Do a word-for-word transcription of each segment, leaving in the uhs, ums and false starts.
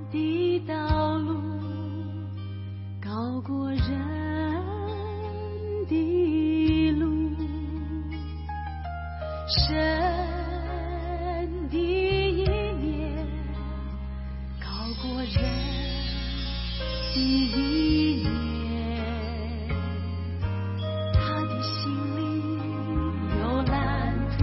的道路高过人的路，神的意念高过人的意念，他的心里有蓝图，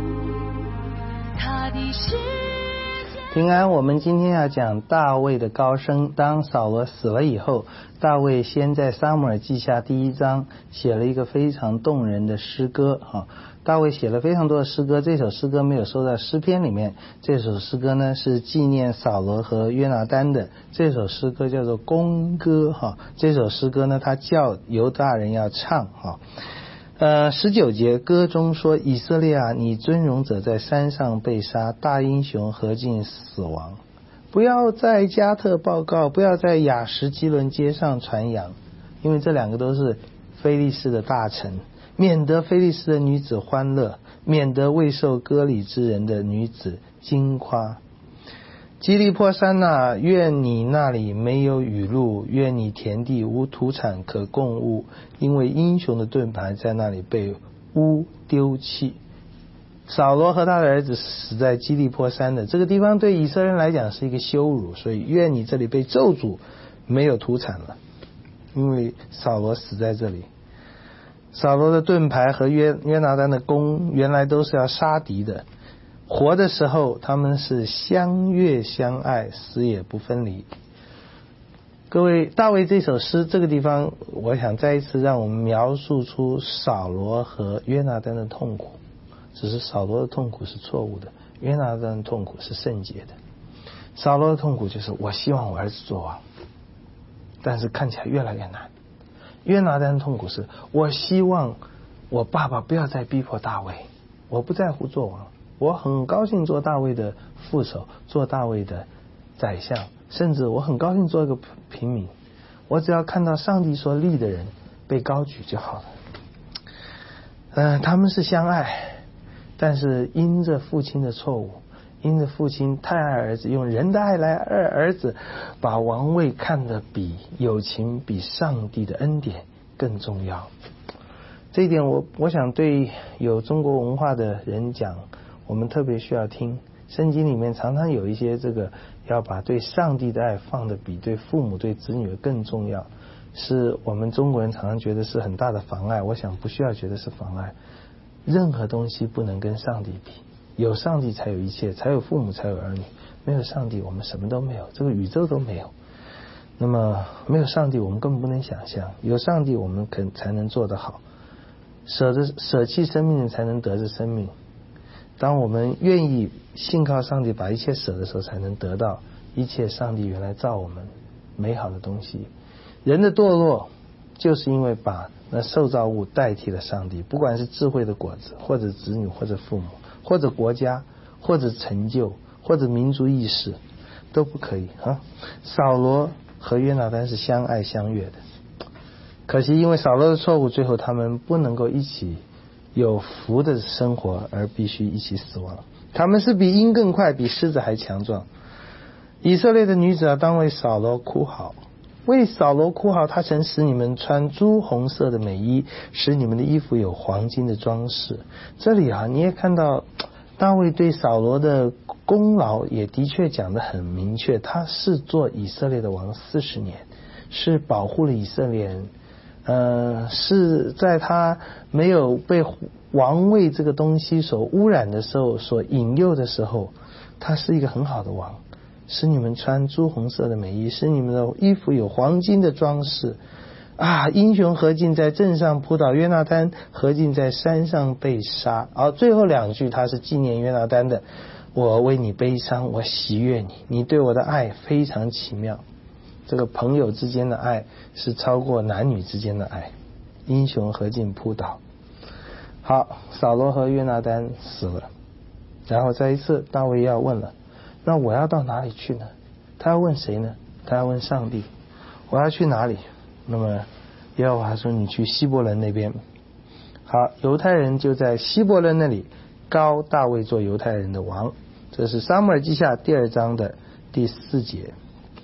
他的世平安，我们今天要讲大卫的高升。当扫罗死了以后，大卫先在撒母耳记下第一章写了一个非常动人的诗歌。大卫写了非常多的诗歌，这首诗歌没有收在诗篇里面。这首诗歌呢是纪念扫罗和约拿单的，这首诗歌叫做弓歌。这首诗歌呢，他叫犹大人要唱。呃，十九节歌中说：以色列啊，你尊荣者在山上被杀，大英雄何进死亡。不要在加特报告，不要在亚什基伦街上传扬，因为这两个都是非利士的大臣，免得非利士的女子欢乐，免得未受割礼之人的女子惊夸。基利波山啊，愿你那里没有雨露，愿你田地无土产可供物，因为英雄的盾牌在那里被污丢弃。扫罗和他的儿子死在基利波山的这个地方，对以色列人来讲是一个羞辱，所以愿你这里被咒诅，没有土产了，因为扫罗死在这里。扫罗的盾牌和约约拿单的弓原来都是要杀敌的，活的时候他们是相悦相爱，死也不分离。各位，大卫这首诗这个地方，我想再一次让我们描述出扫罗和约拿单的痛苦，只是扫罗的痛苦是错误的，约拿单的痛苦是圣洁的。扫罗的痛苦就是我希望我儿子做王，但是看起来越来越难。约拿单的痛苦是我希望我爸爸不要再逼迫大卫，我不在乎做王，我很高兴做大卫的副手，做大卫的宰相，甚至我很高兴做一个平民，我只要看到上帝所立的人被高举就好了。嗯、呃，他们是相爱，但是因着父亲的错误，因着父亲太爱儿子，用人的爱来爱儿子，把王位看得比友情比上帝的恩典更重要。这一点我我想对有中国文化的人讲，我们特别需要听。圣经里面常常有一些这个要把对上帝的爱放得比对父母对子女更重要，是我们中国人常常觉得是很大的妨碍。我想不需要觉得是妨碍，任何东西不能跟上帝比，有上帝才有一切，才有父母才有儿女，没有上帝我们什么都没有，这个宇宙都没有。那么没有上帝我们根本不能想象，有上帝我们可才能做得好。舍着舍弃生命才能得着生命，当我们愿意信靠上帝把一切舍的时候，才能得到一切上帝原来造我们美好的东西。人的堕落就是因为把那受造物代替了上帝，不管是智慧的果子，或者子女，或者父母，或者国家，或者成就，或者民族意识，都不可以啊。扫罗和约拿单是相爱相悦的，可惜因为扫罗的错误，最后他们不能够一起有福的生活，而必须一起死亡。他们是比鹰更快，比狮子还强壮。以色列的女子啊，当为扫罗哭嚎，为扫罗哭嚎，他曾使你们穿朱红色的美衣，使你们的衣服有黄金的装饰。这里啊，你也看到大卫对扫罗的功劳也的确讲得很明确，他是做以色列的王四十年，是保护了以色列人，呃，是在他没有被王位这个东西所污染的时候，所引诱的时候，他是一个很好的王，使你们穿朱红色的美衣，使你们的衣服有黄金的装饰。啊，英雄何进在阵上扑倒，约拿单何进在山上被杀。而、啊、最后两句他是纪念约拿单的，我为你悲伤，我喜悦你，你对我的爱非常奇妙。这个朋友之间的爱是超过男女之间的爱。英雄何进扑倒。好，扫罗和约拿单死了，然后再一次大卫要问了，那我要到哪里去呢？他要问谁呢？他要问上帝，我要去哪里？那么耶和华说，你去希伯伦那边。好，犹太人就在希伯伦那里膏大卫做犹太人的王。这是撒母耳记下第二章的第四节。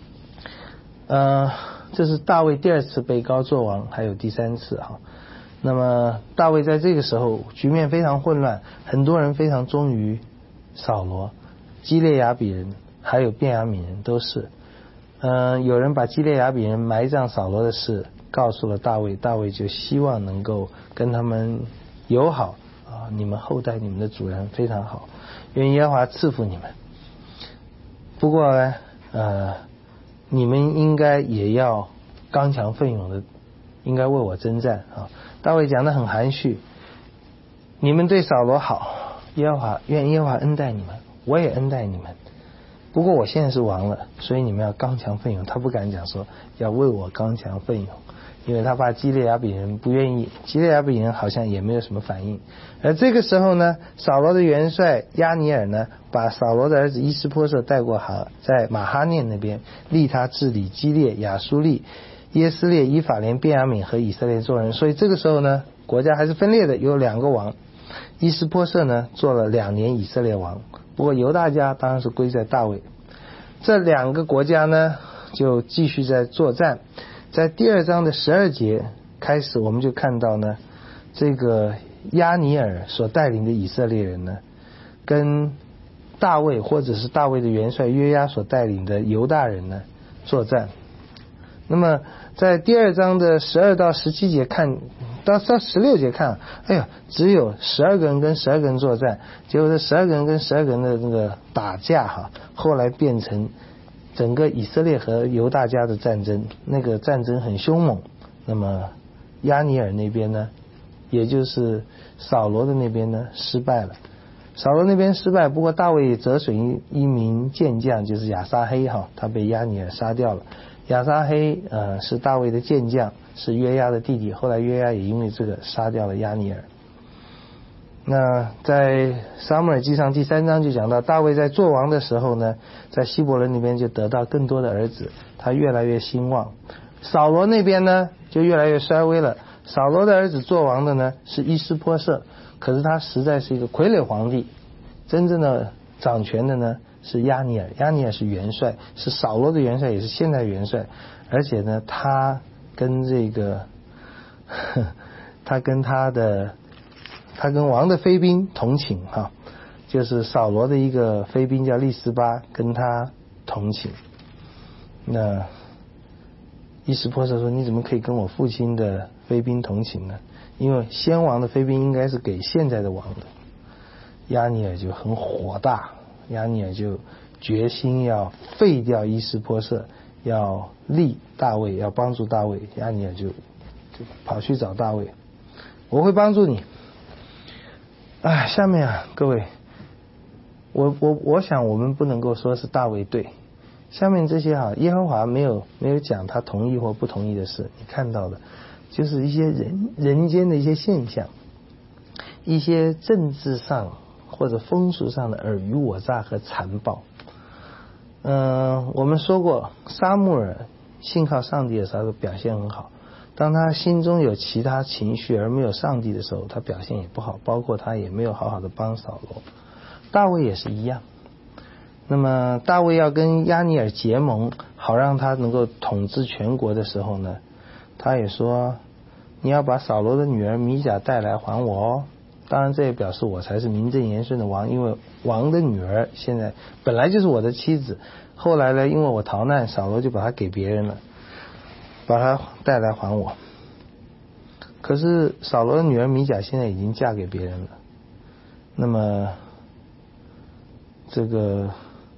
呃，这是大卫第二次被膏做王，还有第三次哈。那么大卫在这个时候局面非常混乱，很多人非常忠于扫罗，基列雅比人还有便雅悯人都是。嗯、呃，有人把基列雅比人埋葬扫罗的事告诉了大卫，大卫就希望能够跟他们友好啊，你们后代你们的主人非常好，愿耶和华赐福你们。不过呢，呃，你们应该也要刚强奋勇的，应该为我征战啊。大卫讲得很含蓄，你们对扫罗好，耶和华愿耶和华恩待你们，我也恩待你们。不过我现在是王了，所以你们要刚强奋勇。他不敢讲说要为我刚强奋勇，因为他怕基列雅比人不愿意，基列雅比人好像也没有什么反应。而这个时候呢，扫罗的元帅押尼珥呢，把扫罗的儿子伊施波设带过哈，在马哈念那边立他治理基列、亚书利、耶斯列、以法莲、便雅悯和以色列众人。所以这个时候呢，国家还是分裂的，有两个王。伊施波设呢做了两年以色列王，不过犹大家当然是归在大卫。这两个国家呢就继续在作战。在第二章的十二节开始，我们就看到呢，这个押尼珥所带领的以色列人呢，跟大卫或者是大卫的元帅约押所带领的犹大人呢作战。那么在第二章的十二到十七节看到到十六节看，哎呀，只有十二个人跟十二个人作战，结果这十二个人跟十二个人的那个打架哈，后来变成整个以色列和犹大家的战争，那个战争很凶猛。那么押尼珥那边呢，也就是扫罗的那边呢失败了。扫罗那边失败，不过大卫折损一名健将，就是亚撒黑哈，他被押尼珥杀掉了。亚撒黑呃是大卫的健将，是约押的弟弟，后来约押也因为这个杀掉了押尼珥。那在撒母耳记上第三章就讲到，大卫在做王的时候呢，在希伯伦那边就得到更多的儿子，他越来越兴旺。扫罗那边呢就越来越衰微了。扫罗的儿子做王的呢是伊施波设，可是他实在是一个傀儡皇帝，真正的掌权的呢是押尼珥。押尼珥是元帅，是扫罗的元帅，也是现在元帅，而且呢他跟这个呵他跟他的他跟王的妃嫔同寝哈，就是扫罗的一个妃嫔叫利斯巴，跟他同寝。那伊施波设说，你怎么可以跟我父亲的妃嫔同寝呢？因为先王的妃嫔应该是给现在的王的。押尼珥就很火大，押尼珥就决心要废掉伊施波设，要立大卫，要帮助大卫。押尼珥就就跑去找大卫，我会帮助你。哎，下面啊，各位，我我我想我们不能够说是大卫对。下面这些啊，耶和华没有没有讲他同意或不同意的事，你看到的，就是一些人人间的一些现象，一些政治上或者风俗上的尔虞我诈和残暴。嗯、呃，我们说过，撒母耳信靠上帝的时候表现很好，当他心中有其他情绪而没有上帝的时候，他表现也不好，包括他也没有好好的帮扫罗。大卫也是一样。那么大卫要跟押尼珥结盟，好让他能够统治全国的时候呢，他也说，你要把扫罗的女儿米甲带来还我哦。当然这也表示我才是名正言顺的王，因为王的女儿现在本来就是我的妻子，后来呢，因为我逃难，扫罗就把她给别人了，把她带来还我。可是扫罗的女儿米甲现在已经嫁给别人了，那么这个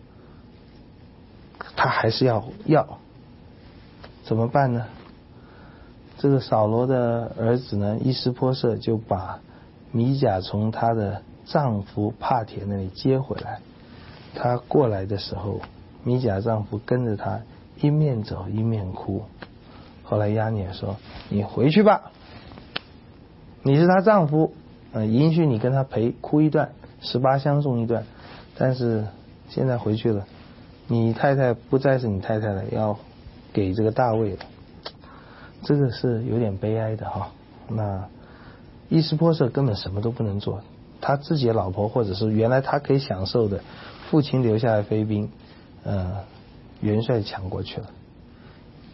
他还是要要怎么办呢？这个扫罗的儿子呢，伊施波设就把米甲从她的丈夫帕铁那里接回来。她过来的时候，米甲丈夫跟着她一面走一面哭。后来押尼珥说，你回去吧，你是她丈夫，呃，允许你跟她陪哭一段，十八相送一段，但是现在回去了，你太太不再是你太太了，要给这个大卫了。这个是有点悲哀的哈。那伊施波设根本什么都不能做，他自己的老婆或者是原来他可以享受的父亲留下的妃嫔，呃，元帅抢过去了。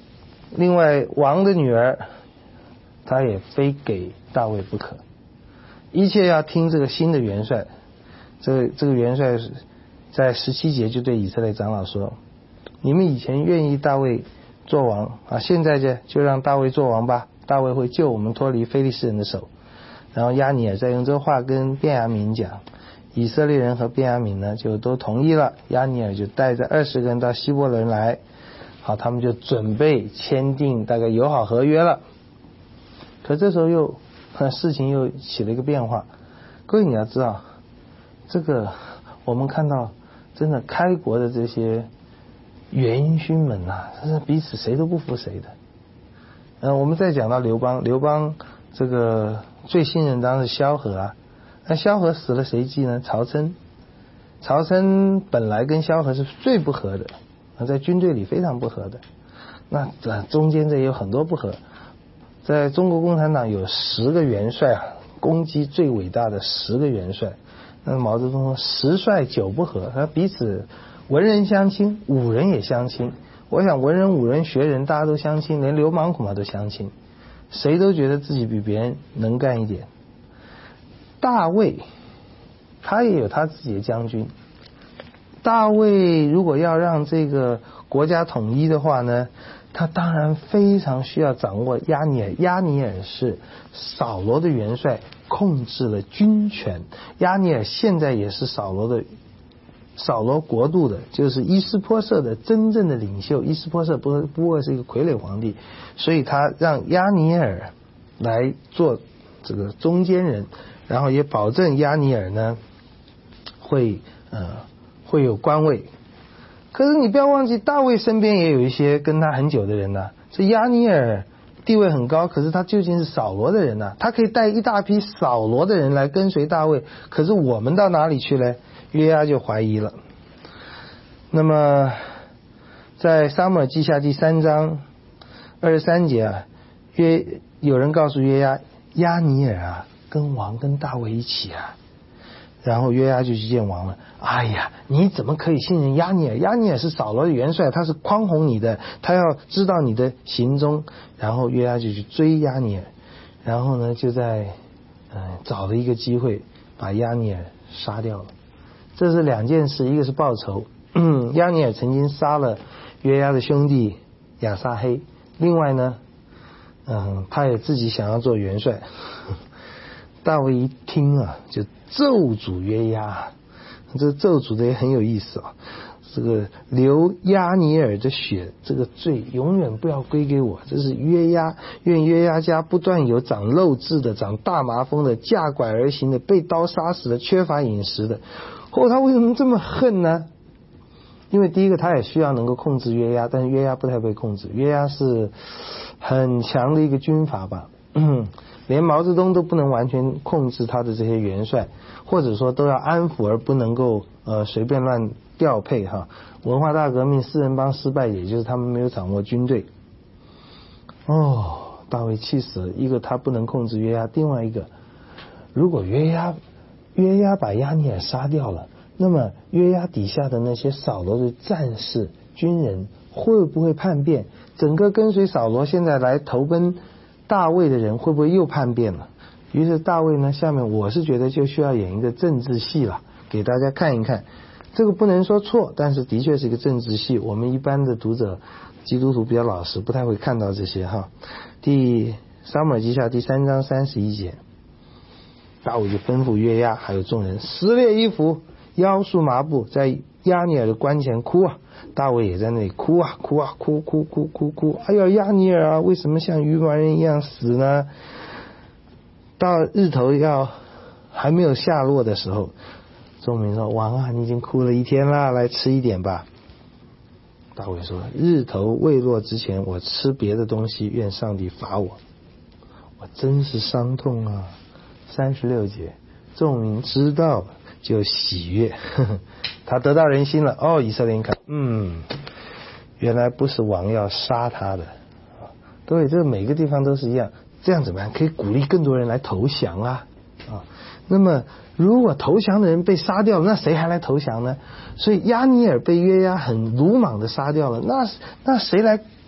另外王的女儿他也非给大卫不可，一切要听这个新的元帅。这个这个元帅在十七节就对以色列长老说，你们以前愿意大卫做王啊，现在就就让大卫做王吧，大卫会救我们脱离非利士人的手。然后押尼尔再用这话跟便雅悯讲，以色列人和便雅悯呢就都同意了，押尼尔就带着二十个人到希伯伦来，好，他们就准备签订大概友好合约了。可这时候又事情又起了一个变化。各位你要知道，这个我们看到真的开国的这些元勋们啊，真是彼此谁都不服谁的。嗯、呃，我们再讲到刘邦，刘邦这个最信任当然是萧何啊，那萧何死了谁继呢？曹参。曹参本来跟萧何是最不合的，在军队里非常不合的。那这中间这也有很多不合。在中国共产党有十个元帅啊，攻击最伟大的十个元帅。那毛泽东说十帅九不合，他彼此文人相亲，武人也相亲。我想文人武人学人大家都相亲，连流氓恐怕都相亲，谁都觉得自己比别人能干一点。大卫他也有他自己的将军，大卫如果要让这个国家统一的话呢，他当然非常需要掌握押尼尔。押尼尔是扫罗的元帅，控制了军权。押尼尔现在也是扫罗的扫罗国度的，就是伊斯波设的真正的领袖。伊斯波设不不过是一个傀儡皇帝，所以他让押尼尔来做这个中间人，然后也保证押尼尔呢会呃会有官位。可是你不要忘记，大卫身边也有一些跟他很久的人呐、啊。这押尼尔地位很高，可是他究竟是扫罗的人呐、啊，他可以带一大批扫罗的人来跟随大卫。可是我们到哪里去呢？约押就怀疑了。那么在撒母耳记下第三章二十三节啊，约有人告诉约押，押尼尔啊跟王跟大卫一起啊。然后约押就去见王了。哎呀，你怎么可以信任押尼尔？押尼尔是扫罗的元帅，他是匡宏你的，他要知道你的行踪。然后约押就去追押尼尔，然后呢就在呃找了一个机会把押尼尔杀掉了。这是两件事，一个是报仇，嗯，押尼尔曾经杀了约押的兄弟亚撒黑，另外呢嗯，他也自己想要做元帅。大卫一听啊，就咒诅约押，这咒诅的也很有意思啊。这个流押尼尔的血，这个罪永远不要归给我。这是约押，愿约押家不断有长肉痣的、长大麻风的、架拐而行的、被刀杀死的、缺乏饮食的。哦，他为什么这么恨呢？因为第一个，他也需要能够控制约押，但是约押不太被控制。约押是很强的一个军阀吧。连毛泽东都不能完全控制他的这些元帅，或者说都要安抚而不能够呃随便乱调配哈。文化大革命四人帮失败，也就是他们没有掌握军队。哦，大卫气死了，一个他不能控制约押，另外一个如果约押约押把押尼尔杀掉了，那么约押底下的那些扫罗的战士军人会不会叛变？整个跟随扫罗现在来投奔大卫的人会不会又叛变了？于是大卫呢，下面我是觉得就需要演一个政治戏了，给大家看一看。这个不能说错，但是的确是一个政治戏。我们一般的读者基督徒比较老实，不太会看到这些哈。第撒母耳记下第三章三十一节，大卫就吩咐约押还有众人撕裂衣服，腰束麻布，在押尼尔的棺前哭啊。大卫也在那里哭啊哭啊哭哭哭哭哭，哎呀，押尼尔啊，为什么像愚顽人一样死呢？到日头要还没有下落的时候，众民说，王啊，你已经哭了一天了，来吃一点吧。大卫说，日头未落之前我吃别的东西，愿上帝罚我。我真是伤痛啊。三十六节，众民知道就喜悦，呵呵，他得到人心了。哦，以色列人看，嗯，原来不是王要杀他的。对，这个每个地方都是一样。这样怎么样？可以鼓励更多人来投降啊！啊，那么如果投降的人被杀掉了，那谁还来投降呢？所以押尼尔被约押很鲁莽的杀掉了，那那谁来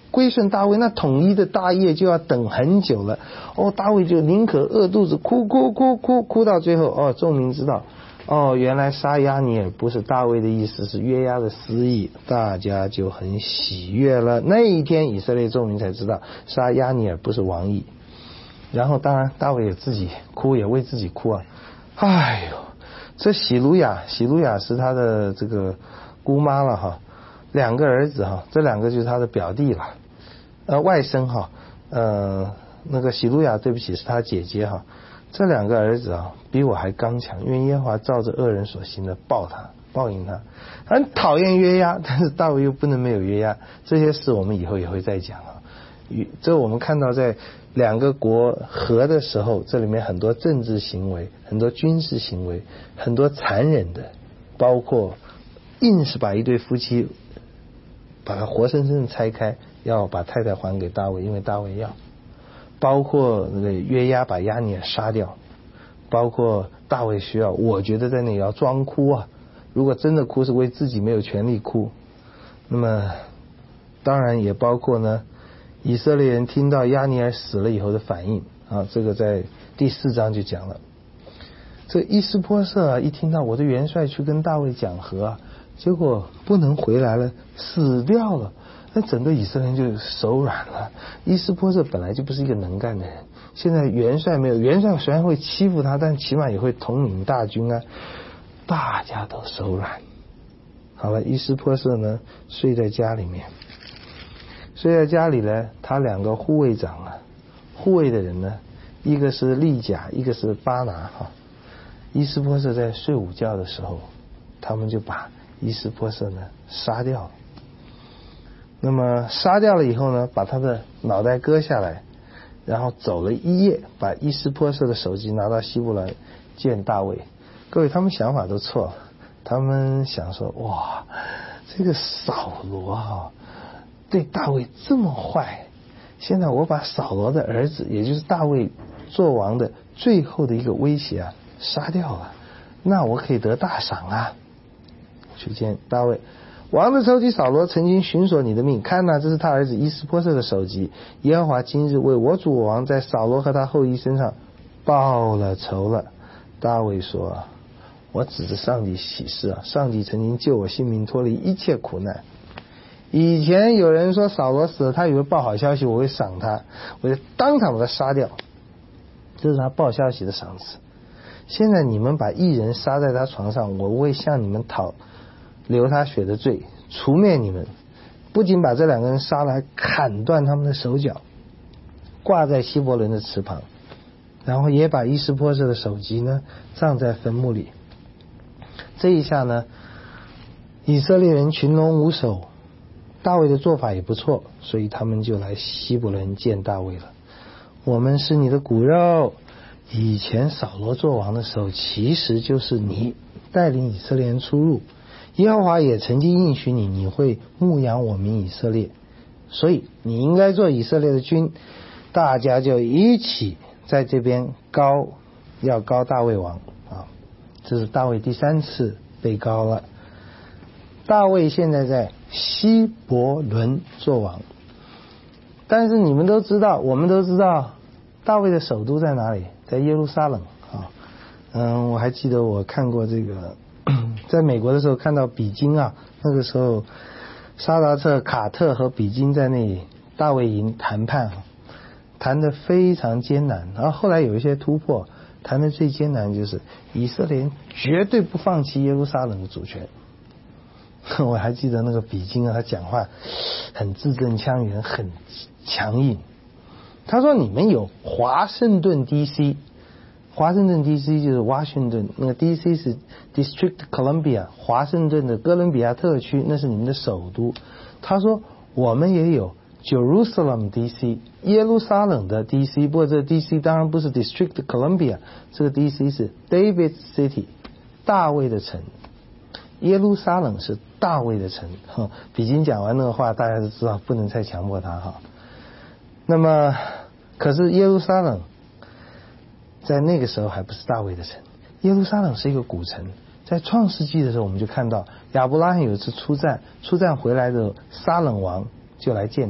归顺大卫，那统一的大业就要等很久了。哦，大卫就宁可饿肚子，哭哭哭哭哭到最后，哦，众民知道，哦，原来杀亚尼尔不是大卫的意思，是约押的私意，大家就很喜悦了。那一天，以色列众民才知道杀亚尼尔不是王意。然后，当然大卫也自己哭，也为自己哭啊。哎呦，这喜鲁雅，喜鲁雅是他的这个姑妈了哈，两个儿子哈，这两个就是他的表弟了，呃，外甥哈，呃，那个喜鲁雅对不起是他姐姐哈，这两个儿子啊比我还刚强，因为耶和华照着恶人所行的报他，报应他，很讨厌约押，但是大卫又不能没有约押，这些事我们以后也会再讲啊。这我们看到在两个国和的时候，这里面很多政治行为，很多军事行为，很多残忍的，包括硬是把一对夫妻把他活生生的拆开，要把太太还给大卫，因为大卫要，包括那个约押把亚尼尔杀掉，包括大卫需要，我觉得在那里要装哭啊，如果真的哭是为自己没有权利哭。那么当然也包括呢以色列人听到亚尼尔死了以后的反应啊，这个在第四章就讲了。这伊施波设啊，一听到我的元帅去跟大卫讲和啊，结果不能回来了，死掉了，那整个以色列人就手软了。伊施波设本来就不是一个能干的人，现在元帅没有，元帅虽然会欺负他，但起码也会统领大军啊，大家都手软。好了，伊施波设呢睡在家里面。睡在家里呢，他两个护卫长啊，护卫的人呢，一个是利甲，一个是巴拿哈。伊施波设在睡午觉的时候，他们就把伊施波设呢杀掉了。那么杀掉了以后呢，把他的脑袋割下来，然后走了一夜，把伊施波设的首级拿到希伯伦见大卫。各位，他们想法都错了，他们想说，哇，这个扫罗哈对大卫这么坏，现在我把扫罗的儿子，也就是大卫做王的最后的一个威胁啊杀掉了，那我可以得大赏啊。去见大卫，王的仇敌扫罗曾经寻索你的命，看哪，这是他儿子伊施波设的首级，耶和华今日为我主我王在扫罗和他后裔身上报了仇了。大卫说，我指着上帝起誓啊，上帝曾经救我性命脱离一切苦难。以前有人说扫罗死了，他以为报好消息，我会赏他，我就当场把他杀掉，这是他报消息的赏赐。现在你们把义人杀在他床上，我会向你们讨流他血的罪，除灭你们。不仅把这两个人杀了，还砍断他们的手脚，挂在希伯伦的池旁，然后也把伊施波设的首级呢葬在坟墓里。这一下呢，以色列人群龙无首，大卫的做法也不错，所以他们就来希伯伦见大卫了。我们是你的骨肉，以前扫罗做王的时候，其实就是你带领以色列人出入，耶和华也曾经应许你，你会牧养我民以色列，所以你应该做以色列的君。大家就一起在这边高，要高大卫王啊，这是大卫第三次被高了。大卫现在在希伯伦做王，但是你们都知道，我们都知道大卫的首都在哪里，在耶路撒冷啊。嗯，我还记得我看过这个，在美国的时候看到比金啊，那个时候沙达特、卡特和比金在那里大卫营谈判，谈得非常艰难，然后后来有一些突破，谈得最艰难就是以色列人绝对不放弃耶路撒冷的主权。我还记得那个比金啊，他讲话很字正腔圆，很强硬。他说你们有华盛顿 D C， 华盛顿 D C 就是 Washington， 那个 D C 是 District Columbia， 华盛顿的哥伦比亚特区，那是你们的首都。他说我们也有 Jerusalem D C， 耶路撒冷的 D C， 不过这 D C 当然不是 District Columbia， 这个 D C 是 David City， 大卫的城。耶路撒冷是大卫的城。比金讲完那个话，大家都知道不能再强迫他哈。那么可是耶路撒冷在那个时候还不是大卫的城，耶路撒冷是一个古城。在创世纪的时候我们就看到亚伯拉罕有一次出战，出战回来的撒冷王就来见他，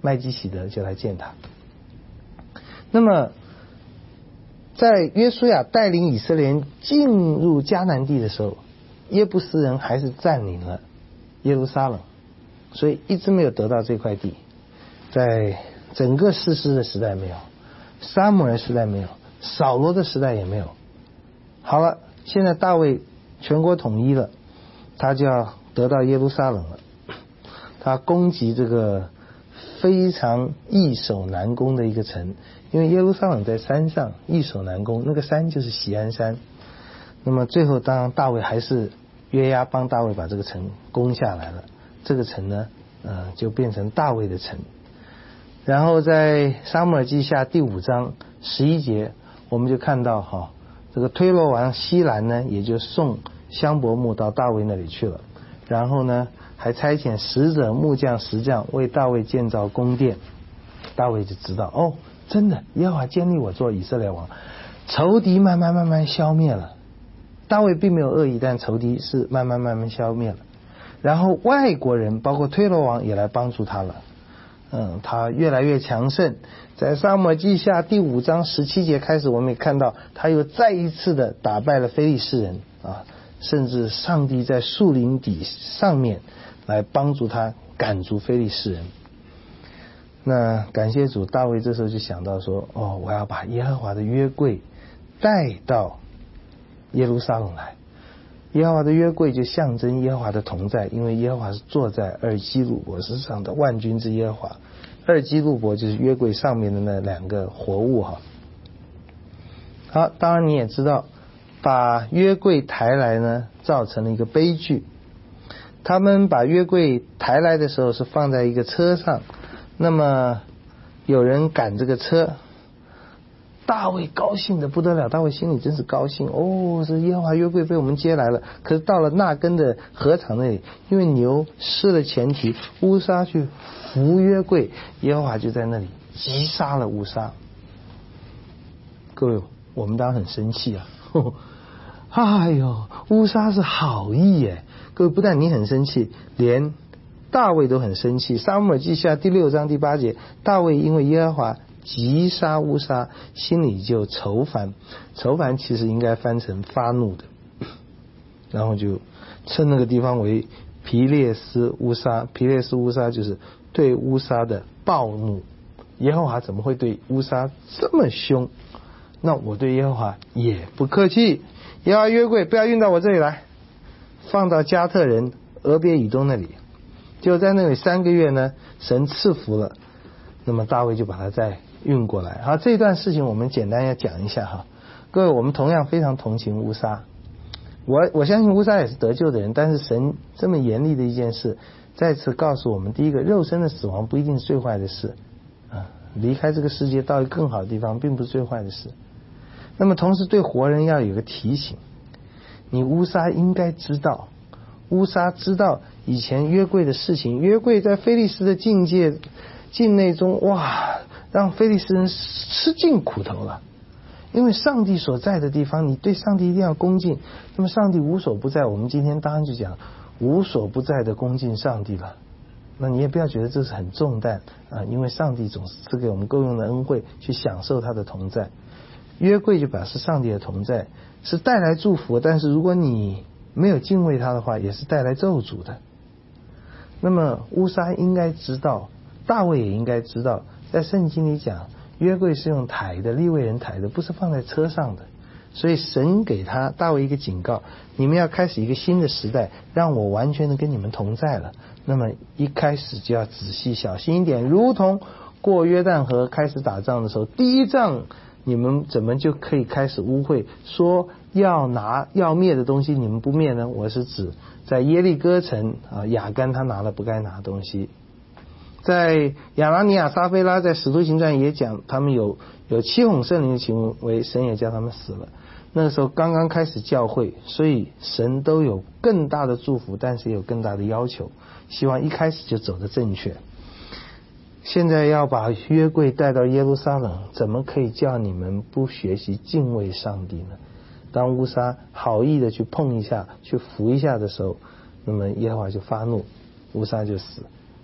麦基洗德就来见他。那么在约书亚带领以色列人进入迦南地的时候，耶布斯人还是占领了耶路撒冷，所以一直没有得到这块地。在整个士师的时代没有，撒母耳时代没有，扫罗的时代也没有。好了，现在大卫全国统一了，他就要得到耶路撒冷了。他攻击这个非常易守难攻的一个城，因为耶路撒冷在山上，易守难攻，那个山就是锡安山。那么最后当然大卫还是约押帮大卫把这个城攻下来了，这个城呢呃就变成大卫的城。然后在撒母耳记下第五章十一节，我们就看到哈，这个推罗王西兰呢也就送香柏木到大卫那里去了，然后呢还差遣使者木匠石匠为大卫建造宫殿。大卫就知道哦，真的耶和华建立我做以色列王，仇敌慢慢慢慢消灭了。大卫并没有恶意，但仇敌是慢慢慢慢消灭了。然后外国人包括推罗王也来帮助他了，嗯，他越来越强盛。在撒母耳记下第五章十七节开始，我们也看到他又再一次的打败了非利士人啊，甚至上帝在树林底上面来帮助他赶逐非利士人。那感谢主，大卫这时候就想到说，哦，我要把耶和华的约柜带到耶路撒冷来。耶和华的约柜就象征耶和华的同在，因为耶和华是坐在二基路伯之上的万军之耶和华。二基路伯就是约柜上面的那两个活物哈。好，当然你也知道，把约柜抬来呢，造成了一个悲剧。他们把约柜抬来的时候是放在一个车上，那么有人赶这个车，大卫高兴的不得了，大卫心里真是高兴哦，这耶和华约柜被我们接来了。可是到了纳根的禾场那里，因为牛失了前蹄，乌撒去扶约柜，耶和华就在那里击杀了乌撒。各位，我们当然很生气啊，呵呵，哎呦，乌撒是好意耶。各位，不但你很生气，连大卫都很生气。撒母耳记下第六章第八节，大卫因为耶和华击杀乌撒，心里就愁烦。愁烦其实应该翻成发怒的，然后就称那个地方为皮列斯乌撒。皮列斯乌撒就是对乌撒的暴怒。耶和华怎么会对乌撒这么凶？那我对耶和华也不客气。耶和华约柜不要运到我这里来，放到加特人俄别以东那里。就在那里三个月呢，神赐福了，那么大卫就把它再运过来。好，这段事情我们简单要讲一下哈。各位，我们同样非常同情乌撒，我我相信乌撒也是得救的人，但是神这么严厉的一件事，再次告诉我们，第一个，肉身的死亡不一定是最坏的事啊，离开这个世界到一个更好的地方并不是最坏的事。那么同时对活人要有个提醒，你乌撒应该知道，乌撒知道以前约柜的事情，约柜在非利士的境界境内中，哇，让非利士人吃尽苦头了。因为上帝所在的地方，你对上帝一定要恭敬。那么上帝无所不在，我们今天当然就讲无所不在的恭敬上帝了。那你也不要觉得这是很重担啊，因为上帝总是赐给我们够用的恩惠，去享受他的同在。约柜就表示上帝的同在，是带来祝福，但是如果你没有敬畏他的话，也是带来咒诅的。那么乌撒应该知道，大卫也应该知道，在圣经里讲约柜是用抬的，利未人抬的，不是放在车上的。所以神给他大卫一个警告，你们要开始一个新的时代，让我完全的跟你们同在了。那么一开始就要仔细小心一点，如同过约旦河开始打仗的时候，第一仗你们怎么就可以开始污秽，说要拿要灭的东西你们不灭呢？我是指在耶利哥城啊，亚干他拿了不该拿的东西。在亚拿尼亚撒非拉在使徒行传也讲，他们有有欺哄圣灵的行为，神也叫他们死了。那个时候刚刚开始教会，所以神都有更大的祝福，但是也有更大的要求，希望一开始就走得正确。现在要把约柜带到耶路撒冷，怎么可以叫你们不学习敬畏上帝呢？当乌撒好意的去碰一下去扶一下的时候，那么耶和华就发怒，乌撒就死。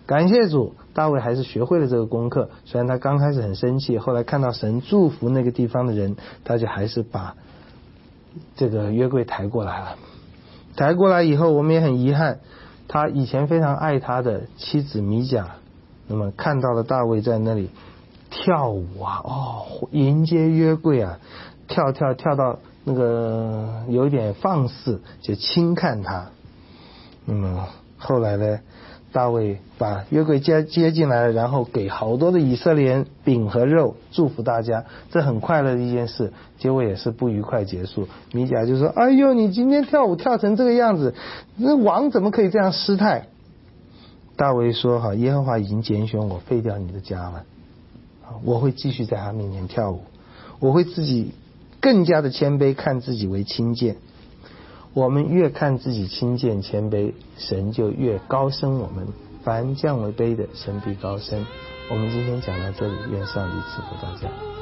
感谢主，大卫还是学会了这个功课。虽然他刚开始很生气，后来看到神祝福那个地方的人，他就还是把这个约柜抬过来了。抬过来以后，我们也很遗憾，他以前非常爱他的妻子米甲，那么看到了大卫在那里跳舞啊，哦，迎接约柜啊，跳跳跳到那个有一点放肆，就轻看他。那么后来呢，大卫把约柜接接进来了，然后给好多的以色列人饼和肉，祝福大家，这很快乐的一件事。结果也是不愉快结束。米甲就说：“哎呦，你今天跳舞跳成这个样子，那王怎么可以这样失态？”大卫说：“好，耶和华已经拣选我，废掉你的家了，我会继续在他面前跳舞，我会自己更加的谦卑，看自己为轻贱。我们越看自己轻贱谦卑，神就越高升我们。凡降为卑的，神必高升。”我们今天讲到这里，愿上帝赐福大家。